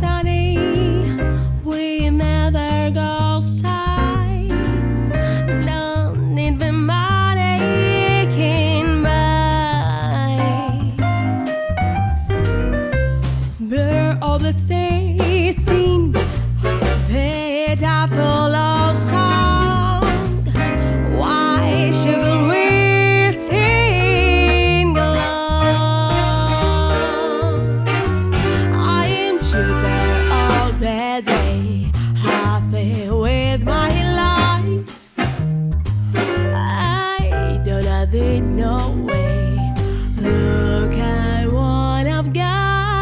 sunny, we never go outside. Don't need the money can buy. We're all the tasting that apple of song. Why should we sing along? I am super all the day, happy with my life. I don't have it no way. Look at what I've got.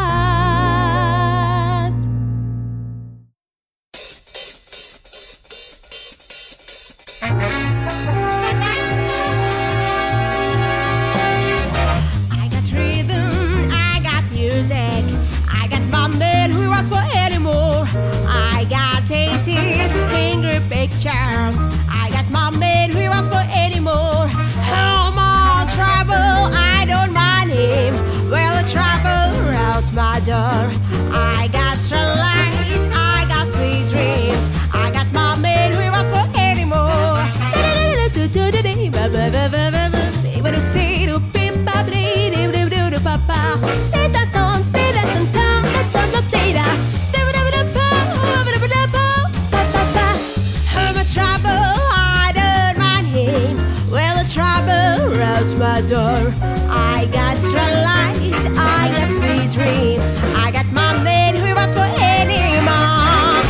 I got rhythm, I got music, I got my man who asks for any more. I got tastes, angry pictures, I got my man who asks for any more. Home on trouble, I don't mind him. Well, the trouble out my door. I got starlight, I got sweet dreams, I got my man who asks for any more. I'm a trouble, I don't mind him. Well, the trouble out my door. I got starlight, I got sweet dreams, I got my man who asks for any more.